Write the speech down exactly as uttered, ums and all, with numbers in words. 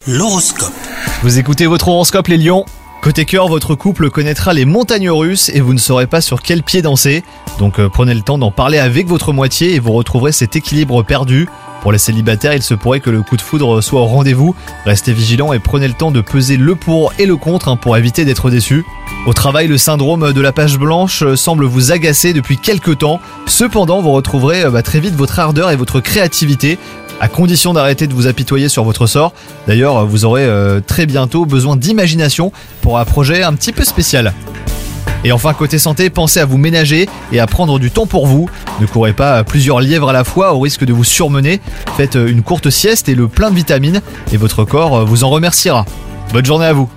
L'horoscope. Vous écoutez votre horoscope les lions. Côté cœur, votre couple connaîtra les montagnes russes et vous ne saurez pas sur quel pied danser. Donc euh, prenez le temps d'en parler avec votre moitié et vous retrouverez cet équilibre perdu. Pour les célibataires, il se pourrait que le coup de foudre soit au rendez-vous. Restez vigilants et prenez le temps de peser le pour et le contre hein, pour éviter d'être déçus. Au travail, le syndrome de la page blanche semble vous agacer depuis quelques temps. Cependant, vous retrouverez euh, bah, très vite votre ardeur et votre créativité, à condition d'arrêter de vous apitoyer sur votre sort. D'ailleurs, vous aurez euh, très bientôt besoin d'imagination pour un projet un petit peu spécial. Et enfin, côté santé, pensez à vous ménager et à prendre du temps pour vous. Ne courez pas plusieurs lièvres à la fois au risque de vous surmener. Faites une courte sieste et le plein de vitamines et votre corps vous en remerciera. Bonne journée à vous.